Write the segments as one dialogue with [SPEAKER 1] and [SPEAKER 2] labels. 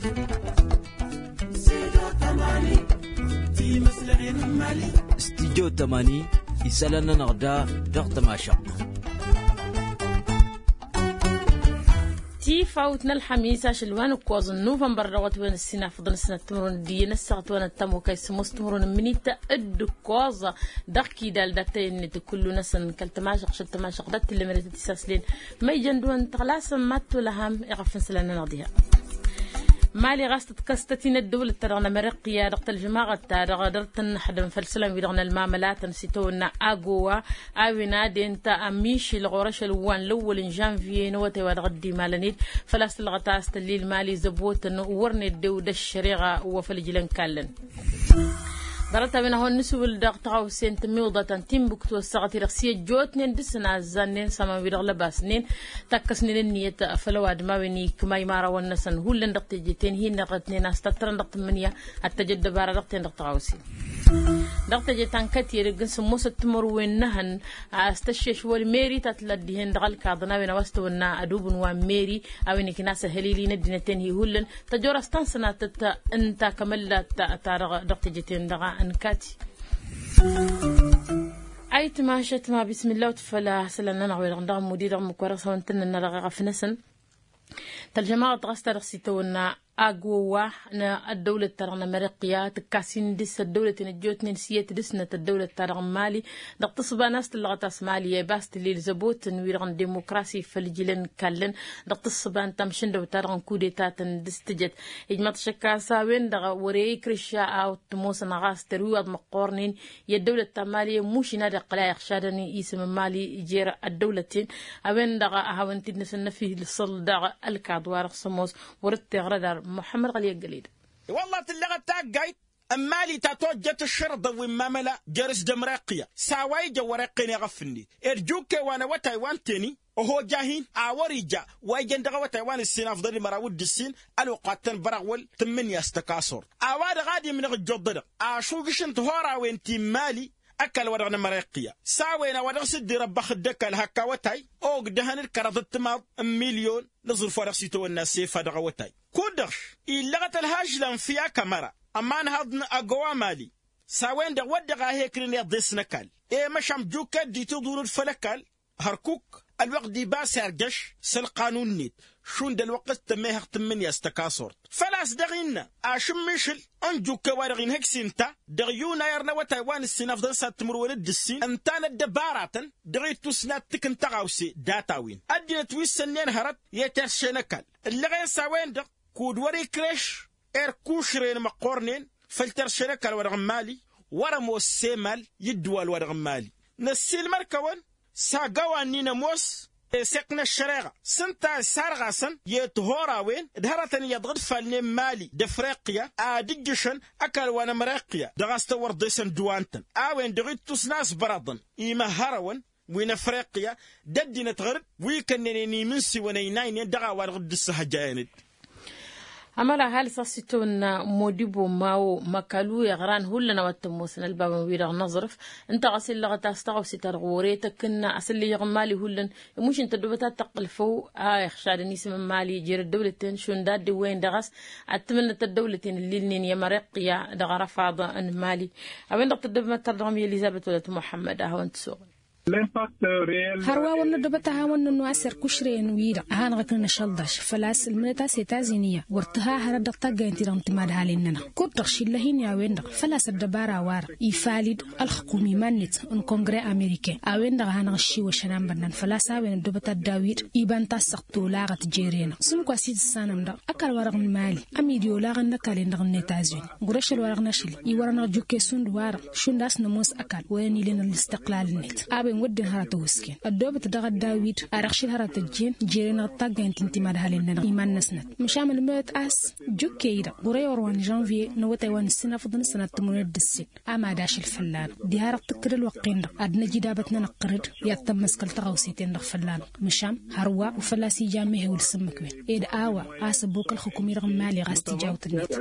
[SPEAKER 1] استديو 80 يسالنا نغدا ضغط ما شق
[SPEAKER 2] فوتنا الحميس شلوان كوز نوفمبر روت وين السنة فضل السنة تمرون دينا الساعة وين التمو كيس مستمرون منيتا الدكوازة دقي دال دتين كل نسن كالتماشق شتماشق دت اللي مريت تساسلين ما يجندون تغلاس ماتو لهم يغفن سلنا ناضيها مالي غاست كستتين الدولة ترغنا مرقية رقت الجماعة ترغ درت نحدم فالسلام ويرغنا المعاملات نسيتونا أقوى أوينا دين تا أميش الغورش الوان الأول جانفي نوتي ودغدي مالنيد فلاس الغطاس الليل مالي زبوت ورني الدودة الشريغة وفالجلن كالن برتا بينا هون نسول دقطعو سنت ميوضة تيم بكتو الساعة رخصية جوتنين دسنا الزنين سما بيرغ لباسنين تاكسنين النية فلواد ما ويني كما يمارا ونسن هولن دقت جيتين هي نقطنين استطرن دقت منيا التجد بارا دقتين دقطعو سي دقت جيتان كتير جنس موسى تمر وينهن استشيش والميري تتلديهن دغال كاضنا وينا وستونا أدوبن وميري أويني كناس هليلي ندينتين هي هولن تجور استنسنا انتا كمل تارغ دقت جيتين دغا انكاتي اي تماشت ما بسم الله وتفلا سلنا نعوي رغم مدير مكورس وانتن نرغى في نسن ترجمة غستا رغسيتونا أقوى الدولة ترغنا مرقية تكاسين دس الدولة نجوت نسية دسنة الدولة ترغ مالي دقتصبا ناس اللغة مالية باست اللي لزبوت نويرغن ديمقراسي فالجلن كالن دقتصبا تمشن دو ترغن كوديتات دستجت إجمات شكاسا وين دغا وري كريشا أو تموس نغاس ترويض مقورنين الدولة تمالية موشي نادق قلايق شادني اسم مالي جير الدولتين أوين دغا أهوان تدنسن فيه لصل دغا الكادوار خصموس ورد غردار محمد غلي الجليد
[SPEAKER 3] والله تلغى تاقايت أمالي تاتوجت الشرطة وماملا جرس دمراقية ساواي جورقيني غفني ارجوك وانا وتايوان تاني وهو جاهين اوريجا وايجن دغه وتايوان السين افضل مراود السين الوقاتن براول تمنيا استكاسور اواد غادي من الجدد اشوقشن تهورا وانتي مالي أكل ورغنا مريقية ساوينا ورغسد ربخ الدكال هكا وتاي أوك دهن الكرات التماض مليون نظرف ورغسيتو الناس فادغ وتاي كودرش إلغة الهاجلان فيها كاميرا أمان هادن أقوى مالي ساوين دغ ودغا هيكرين يضيسنكال إيه مشام جوكا دي تدور الفلكال هركوك الوقت دي باس هرجش سالقانون نيت شون دا الوقت تميه تمنيا استكاسورت فلاس دغينا اشم مشل انجو كوارغين هكسينتا دغيونا يرنا وتايوان السين افضل ساتمر ولد السين انتانا دباراتن دغيت تسنات تكن تغاوسي داتاوين ادينا تويس سنين هرب يترشنكال اللي غير ساوين دغ كود وري كريش اركوشرين مقورنين فلترشنكال ورغم مالي ورمو السيمال يدوال ورغم مالي نسيل مركوان ساقوان نينا موس سقنا الشريعة سنتا سارغاسن يتهوراوين دهرتن يضغط فالني مالي دفريقيا ادجشن اكل وانا مريقيا دغاست ورديسن دوانتن اوين دغيت تسناس برادن ايما هراون وين افريقيا ددنا تغرب ويكنني منسي ونيناين دغا ورغد السهجايند
[SPEAKER 2] أملا هل ساسيتون موديبو ماو مكالو يغران هولنا واتموسنا الباب ويرغ نظرف انت غسل لغة استغو ستر غوريتك كنا أسلي يغمالي هولن مش انت دوبتا تقلفو يخشادني اسم مالي جير الدولتين شون داد وين دغس أتمنى الدولتين اللي لنين يمرقيا دغرا فاضا ان مالي أوين دغت الدبما ترغمي إليزابت ولد محمد أهو انت سوغ
[SPEAKER 4] هروا ونردبتها وننواسر كشرين ويرا هان غكنا شلدش فلاس المنتا سيتازينية ورتها هرد طاقين تيران تمادها لننا كنت رشي اللهين يا ويندق فلاس الدبارة وار يفالد الحكومي مانت ان كونغري أمريكي اويندق هان غشي وشنان بنان فلاس اوين الدبتا الداوير يبان تاسقتو لاغة جيرين سمكوا سيد السانم دا أكل ورغن مالي أميديو لاغن نكالين دغن نتازوين غرش الورغ نشل يورنا جوكي سندوار شنداس نموس أكل ويني لنا الاستقلال النت ودن هرات وسكين الدوبة دغ داويد أرخشل هرات الجين جيرنا طاقين تنتماد هالنا إيمان نسنت مشامل موت أس جوكيدا غري وروان جانفي نوتي وان السنة فضن سنة تمرد السن أما داش الفلان دي هرات تكر الوقين أدنى جدابتنا نقرد يتم مسكل تغوسيتين دغ فلان مشام هروا وفلاسي جامعه والسمكوين إيد آوا آسبوك الحكومي رغم مالي غاستي جاوت النت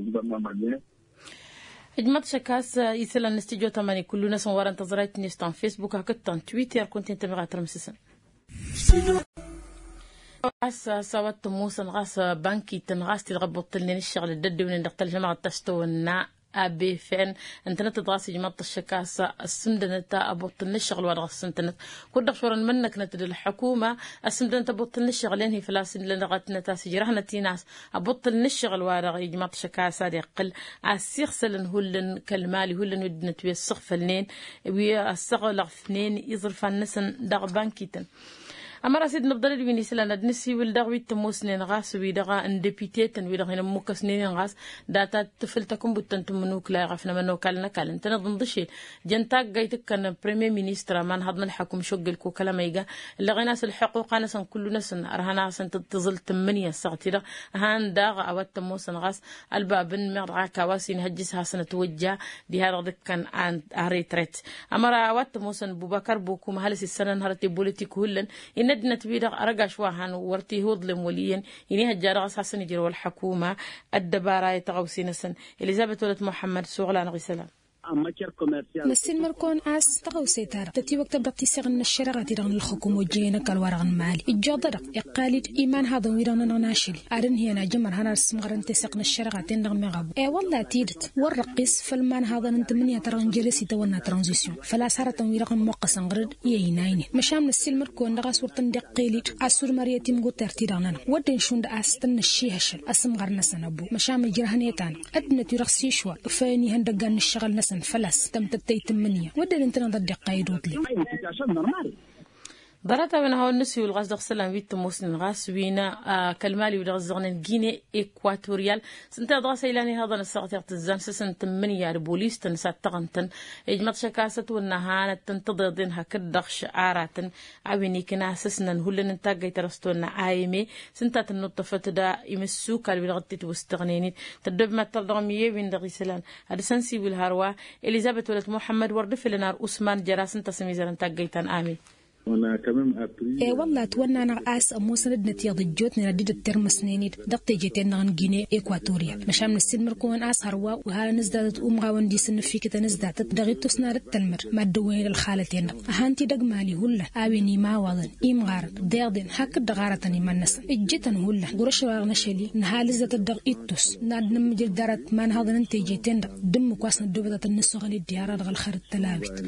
[SPEAKER 2] إجمات شكاس يسلا نستيجو تماني كلنا سنوار انتظرات نيستان فيسبوك هكتان تويتر كنت انت مغا ترمسسن غاس سوات موسن غاس بانكي تنغاس تغبط لنا الشغل الدد من دقت الجماعة تستونا أبي فين أنتنت تغاسي جماعة الشكاسة السندنة أبوطن الشغل ورغ السندنة كل شورا منك نتد الحكومة السندنة أبوطن الشغلين هي فلاسين لنغتنا تاسي جرحنا تيناس أبوطن الشغل ورغ جماعة الشكاسة يقل السيخسلن هولن كالمالي هولن ودنا توي السقف النين والسغل اثنين يظرف النسن دغ بانكيتن أمر سيد نبضل الويني سلا ندنسي والدغوي تموسنين غاس ويدغا اندبيتيتن ويدغا نموكسنين غاس داتا تفلتكم بتنتم منوك لا غفنا منوك لنا كال انت نضندشي جنتاك جايتك كان بريمير مينستر من هضنا الحكم شغلكو كلام يجا اللي غناس الحقوق انا سن كل ناس ارهنا سن تتزل 8 ساعتي دا هان داغ او تموسن غاس الباب مرعا كواسين هجسها سنه توجه دي هذا كان ان اريتريت امر اوت موسن بوبكر بوكو مهلس السنه نهرتي بوليتيك هولن ندنا تبيدغ أرجع شواهن ورتي هودلم وليا ينيها الجارغس حسن يجري والحكومة الدبارة يتغوسين سن إليزابيث ولد محمد سوغلان غسلام
[SPEAKER 4] نسين مركون عاس تغو سيتار تتي وقت بدأتي سغن الشرغة تيران الحكومة جينا كالورغن مالي الجادرق يقالد إيمان هذا ويران ناشل أرن هي ناجمر هنا السمغرن تسقن الشرغة تنغم مغابو والله تيدت والرقيس فالمان هذا ننتمنيا تران جلسي تونا ترانزيسيون فلا سارة ويران موقس انغرد يينايني مشام نسين مركون نغاس ورطن دقيليت أسور مريتي مغو ترتيرانان ودن شوند أستن الشيهشل أسمغرن سنبو مشام الجرهنيتان أدنى ترخصي شوا فاني هندقان الشغل نسن فلس تم تتيتمنيا ودل انتنا ضد قايدوت لي
[SPEAKER 2] برتا من هاو النسي والغاز دغسلان ويت موسن غاس وينا كالمالي ودغزغن جيني إكواتوريال سنتا دغسا إلاني هذا نساقتي اغتزان سسن 8 البوليس تنسات تغنتن إجمات شكاسة والنهانة تنتضيضين هكدغش عاراتن عويني كنا سسنن هولن انتاقاي ترستونا آيمي سنتا تنطفت دا يمسو كالبيلغتي توستغنيني تدب ما تردغمية وين دغسلان هذا سنسي بالهاروا إليزابيث ولد محمد وردف لنار أسمان جراس انتا سميزر انتاقاي تن آمي
[SPEAKER 4] والله تونا أنا عاس موسند نتيجة جوتنا رديد الترم سنينيد دقت جيتين عن جيني إكواتوريا مشام نسيد مركون عاس هروا وها نزدت غاون دي سن فيك تنزدت دغيت تسنار التلمر ما دوين الخالتين هانتي دق مالي هلا أبيني ما وضن إمغار ديردين هك دغارتني من نس جيتن هلا قرش وارنا شلي نهالزت الدق إتوس نادن مجل دارت ما هذا ننتي جيتين دم كواسنا دوبة النسو غلي الديارة دغ الخر التلاويت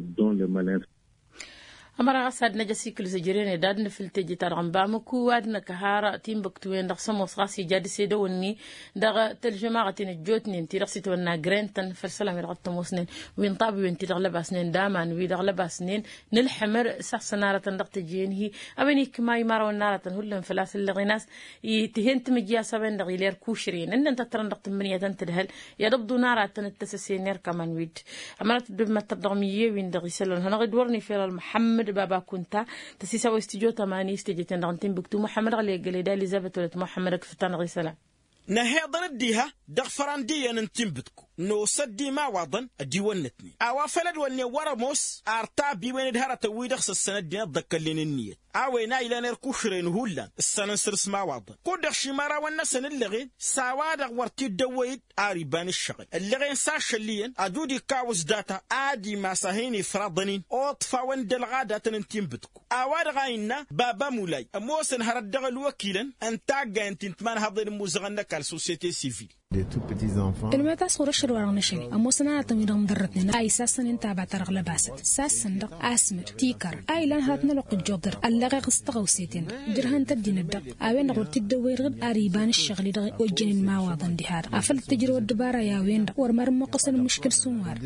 [SPEAKER 4] أمر غساد نجسي كل سجرين دادن في التجتار غنبامكو وادنا كهارة تيم بكتوين دغ سموس غاسي جاد سيدوني دغ تلجماعة الجوتنين انتي رغسي تونا جرينتن فالسلام يرغط موسنين وين طابي وين تدغ لباسنين دامان ويدغ لباسنين نلحمر سخ نارة دغ تجينهي أبني كما يمارو نارة هلن فلاس اللي غيناس يتهين تمجيا سبين دغ يلير كوشرين إن انت ترن دغ تمنية تنتدهل يدبدو نارة تنتسسين ير كمان ويد أمرت بما تدغمية وين دغ يسلون هنا غدورني في المحمد بابا كنتا تسيسا واستجو تماني استجتين دغنتين بكتو محمد غلي قليدا إليزابيث ولد محمد كفتان غيسلا
[SPEAKER 3] نهيض رديها دغفراندية ننتنبتكو نو صدي ما وضن ديونتني اوافلد وني ورموس ارتابي وين دهرة ويدخس السنة دينا ضكلين النية اوينا الى نركوشرين هولا السنة سرس ما وضن كودخ شمارا والنسن اللغين سوادغ ورتي الدويد اريبان الشغل اللغين ساشليين ادودي كاوز داتا ادي ما ساهيني فرضنين اوطفا وند الغادة ننتنبتكو اوادغ اينا بابا مولاي اموسن هردغ الوكيلا انتاقا انتنتمان هضين موزغنك على السوسيتي سيفيل
[SPEAKER 4] المتى صور الشر ورغنا شيء أما سنة تميرهم درتنا أي ساسن انت بعترغ لباسة ساسن دق أسمر تيكر أي لان هاتنا لق الجودر اللغة قستغو سيتين جرهن تدين الدق أوين غور تدوير غد أريبان الشغل دق وجن ما واضن دهار أفل تجرو الدبارة يا وين دق ورمر مقصن المشكل سوار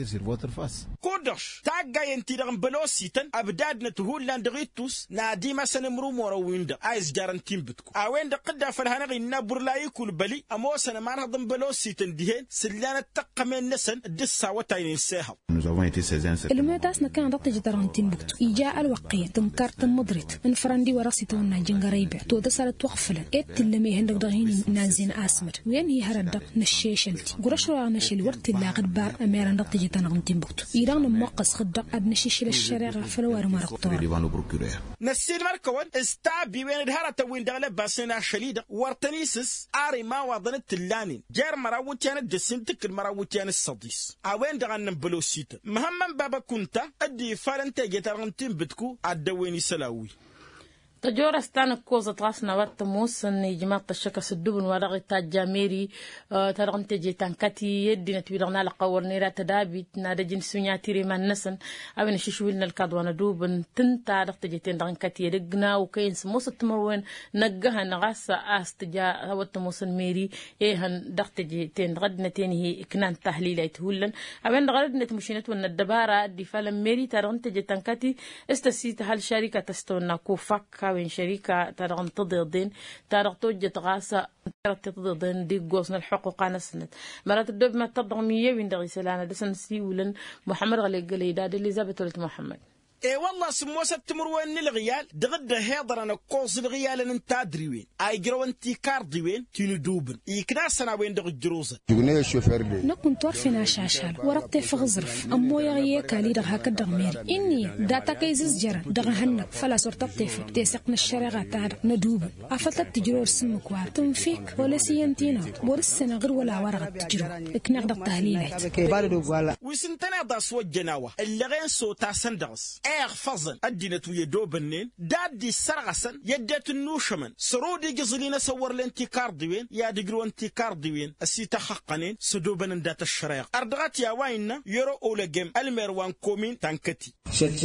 [SPEAKER 3] كودش تاقا ينتيرغن بلوسيتن أبداد نتهول لان دغيتوس نادي ما سنمرو مروين دق أيز جارنتين بتكو أوين دق قد فالهنغي نابور لا يكول بلي أمو سنمان هضن بلوسي تندهين سلانة تقمين نسن الدسا وتاين ساهم
[SPEAKER 4] المداس نكان ضغط جدران تنبكتو إيجاء الوقية تنكار تنمضرت من فرندي وراسي تونا جنغريبع تو دسالة وقفلا إت اللي هندق دغين نازين آسمر وين هي هردق نشيشلتي قرش رواغ نشيل ورت الله قد بار أميران ضغط جدران تنبكتو إيران موقس خدق أبنشيش للشريغة فلوار ماركتور
[SPEAKER 3] نسيل ماركوان استابي وين دهارة وين دغلب باسنا شليدة ورتنيسس آري ما وضنت اللانين جار مراوتيان الدسنتك المراوتيان الصديس أوين دغن بلوسيت مهمن بابا كنتا أدي فارنتا جترغنتين بتكو عدويني سلاوي
[SPEAKER 2] تجور استان كوزة غاسنا واتموس ان جماعة الشكا سدوبن ورغي تاجاميري ترغن تجي تنكتي يدي نتويرغنا لقور نيرا تدابي نادا جن سونيا تيري من نسن اوين ششويلنا الكادوانا دوبن تنتا رغ تجي تنكتي يدقنا وكاين سموس التمروين نقها نغاسا استجا واتموس الميري ايهن دغ تجي تنغدنا تيني اكنان تحليل يتهولن اوين غردنا تمشينت ون الدبارة دي فالم ميري ترغن تجي تنكتي استسيت هال شركة تستونا كوفاك وين شركة ترغن تضيضين ترغ توجد غاسة تضيضين دي قوسنا الحقوق نسنت مرات الدوب ما تضغمية وين دغي سلانا دسن سيولن محمد غلي قليداد اللي زابت ولت محمد
[SPEAKER 3] اي والله سموسة تمروين الغيال دغد هيضر انا قوس الغيال انتا دريوين اي جرو انتي كاردوين تينو دوبن يكناسنا وين دغ الجروزة
[SPEAKER 4] جوني الشوفير دي نكون تورفينا شاشال ورقتي فغزرف امو يغيه كالي دغ هكا دغ ميري اني داتا كيزز جرا دغ هنك فلا صورت تيفي تيسقنا الشريعه تاع ندوب افلت تجرور سمكوار تنفيك ولا سينتينا ورسنا غير ولا ورقه تجرو اكنا دغ تهليلات
[SPEAKER 3] وسنتنا داس وجناوه اللي غين صوتا سندغس فضل الدينة ويدوبنين دادي سرغسن يدات النوشمن سرودي جزلين سور الانتكار ديوين يا دقرو انتكار ديوين السيطة حقنين سدوبن دات الشريق أردغات يا واينا يرو أولا جيم المروان كومين تنكتي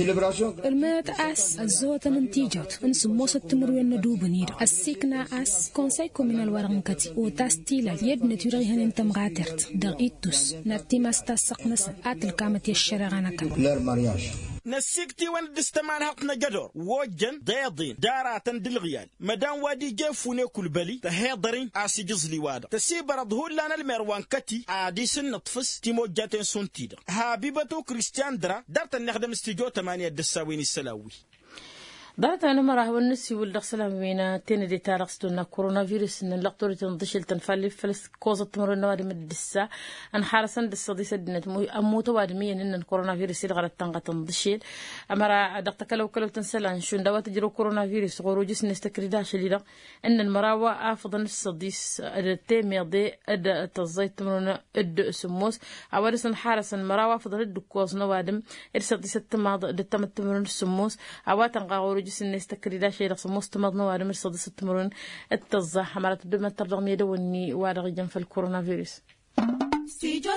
[SPEAKER 4] المات أس الزوطة ننتيجات انسموس التمروين ندوبنير السيكنا أس كونساي كومينال ورنكتي وتاستيلا يد نتيريهن انتم غاترت دغيتوس نتي ماستاسق نسن آتل كامتي الشريغانا كام
[SPEAKER 3] نسيكتي وان دستمان حقنا جدور وجن ضيضين داراتن دلغيال مدام وادي جيفوني كل بلي تهيضرين آسي جزلي وادا تسيبر ظهور لنا المروان كتي عادي سن نطفس تيموجاتين سنتيدر هابيبتو كريستيان درا دارتن نخدم استيجو 8 دساوين السلاوي
[SPEAKER 2] دارت أنا مرة والنسي والدخسلام بينا تين دي تارقستونا كورونا فيروس إن اللقطورة تنضشل تنفلي فلس كوزة تمر النوادي مدسة أن حارسن دس دي سدنت أموت وادميا إن الكورونا فيروس يلغى تنقى تنضشل أمرا دقتك لو تنسلان شون دوات جرو كورونا فيروس غروجس نستكريداش اللي إن المراوة أفضل الصديس أدتي ميضي أد تزيت تمرنا أد سموس أورسن حارسن مراوة أفضل الدكوز نوادم إرسل ستماض دتمت تمرن السموس أواتن غروج جسن نستكريدا شيء رقص مستمضنا وارمر صدس التمرون التزاح حملت الدم الترجم يدوني وارغ جنف الكورونا فيروس
[SPEAKER 5] سيجو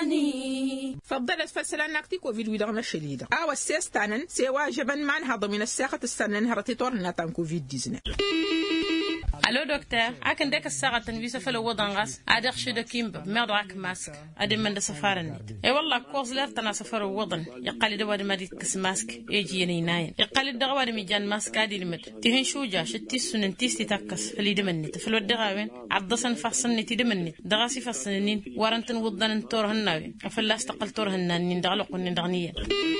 [SPEAKER 5] تماني
[SPEAKER 6] فضلت فسلان ناكتي كوفيد ويدغنا شديدة أو السيستانن سيواجبا مع هذا من الساقة السنن هرتي طورنا تان كوفيد 19.
[SPEAKER 2] الو دكتور اكن ديك الساعه تنفيس فلو وضن غاس ادخ شد كيمب ميضعك ماسك ادم من سفارني اي والله كوز لفتنا سفر وضن يقال دواد ما ديك ماسك يجي ناين يقال دغواد ميجان ماسك ادي لمد تهن شوجا شتي سنن تيستي تكس فلي دمنت فلو دغاوين عضسن فحصني تدمنت دغاسي فحصنين ورنتن وضن تورهناوي افلا استقل تورهنان دغلقن دغنيه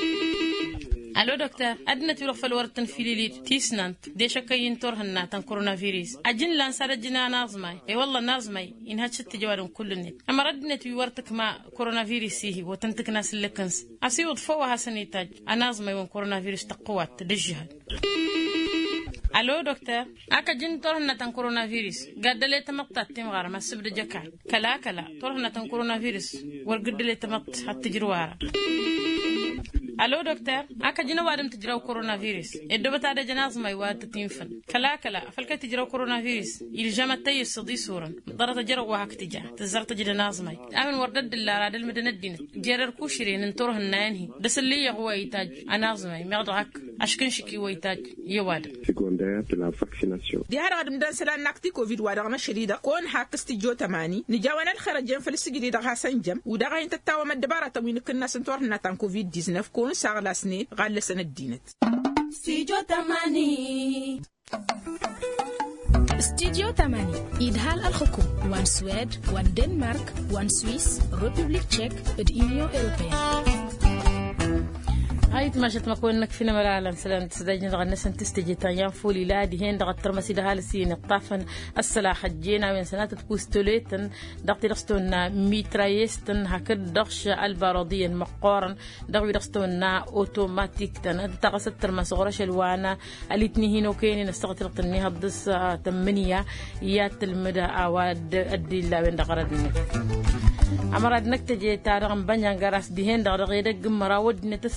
[SPEAKER 2] الو دكتور ادنا تروح فالورتن فيليلي تيسنانت ديشا كاين تورهنا تن كورونا فيروس اجن لان سرجنا نازماي اي والله نازماي ان هاتشت جوارن كلني اما ردنا تورتك ما كورونا فيروس هي وتنتك ناس لكنس اسيود فوها سنيتاج انازماي وان كورونا فيروس تقوات دجهد الو دكتور اكا جن تورهنا تن كورونا فيروس قدلي تمطت تيمغار ما سبد جكا كلا تورهنا تن كورونا فيروس ورقدلي تمط حتى جرواره الو دكتور اكا جنا وادم تجراو كورونا فيروس ادو بتا جناز ماي واد تنفن كلا فلك تجراو كورونا فيروس الجامه تي صدي صورا ضرت جرو وهك تجا تزرت جناز ماي امن وردد الله راد المدن الدين جرر كوشرين انتره النانهي بس اللي يغوا يتاج انازماي ميضعك اشكن شكي ويتاج يواد
[SPEAKER 7] secondaire de la vaccination
[SPEAKER 6] دي هرغد مدن سلان ناكتي كوفيد وادغنا شديده كون حاكستي جو 8 نجاونا الخرجين فلسجدي دغا سنجم ودغا انت تاو مدباره توين كنا سنتورنا تان كوفيد 19 كون ساغلا سنين غال سنه دينت
[SPEAKER 5] سيجو تماني
[SPEAKER 4] استديو 8 إدهال الحكوم وان سويد وان دنمارك وان سويس ريبوبليك تشيك اليونيون أوروبية
[SPEAKER 2] هاي تماشت مكونك فينا مرالا سلام تسدجن دغ الناس تستجي تايام فولي لادي هين دغ الترمسي ده هالسين طافن السلاح جينا وين سنات تكوستوليتن دغتي دغستونا ميترايستن هكد دغش الباروديا مقارن دغ دغستونا اوتوماتيك تن دغس الترمس غرش الوانا الاتني هينو كاين نستغتر تني هدس 8 يا تلمدا اواد ادي لا وين دغردني امراد نكتجي تارغم بنيان غراس دي هين دغ يدق مراود نتصديس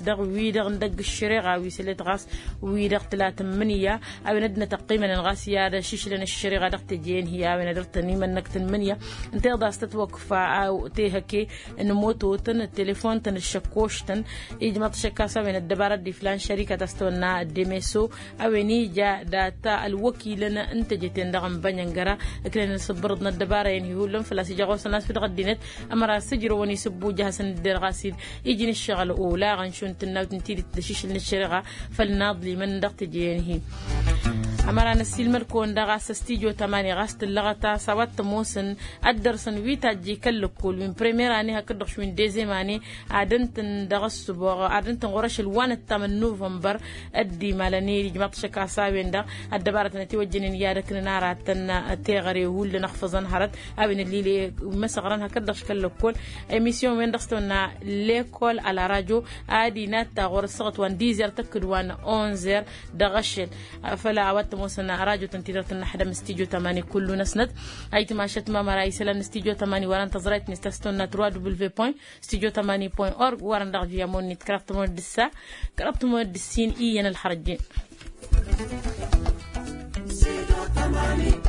[SPEAKER 2] دغ ويدغ ندق الشريغة ويسلت غاس ويدغ 3 أو ندنا تقييما غاس يا شيش لنا الشريغة دغ تجين هي أو ندرتني منك 8 أنت غاس تتوقف أو تيهكي نموتو تن التليفون تن الشكوش تن يجمع تشكاسة من الدبارة دي فلان شركة تستونا الدميسو أو نيجا داتا الوكيل لنا انتجتين دغم بنينجرا لكن نصبرنا الدبارة يعني هو لهم فلا سيجاوس الناس في الغدينت أمر سجر ونيسبو جهسن الدرغاسيل يجي الشغل أولى غنشون تناو تنتيري تدشيش الشرغة فالناضلي من دغت جينه أمر نسيل مركون دغاس استيجو 8 غاست اللغة سوات موسن الدرسن ويتا جي كلكول من بريمير أني هكدرش من ديزيم أني عدنتن دغس بوغ عدنتن غرش الوان التمن نوفمبر أدي مالني جمعت شكا ساوين دا الدبارة نتي وجنين يادك نارا تن تيغري هول نخفزن هرد أبن اللي مسغران هكدرش كلكول إميسيون وين دغستونا ليكول على راديو أدي ناتا غرسغت وان ديزر تكد وان 11 دغشل فلا عوات موسنا راديو تنتيرتنا حدا مستيجو 8 كله نسند أيت ما شت ما مرايس لنا استيجو 8 وران تزريت نستستونا www.studio8.org وران دغ يامون نتكرفت مود السا كرفت مود السين إينا الحرجين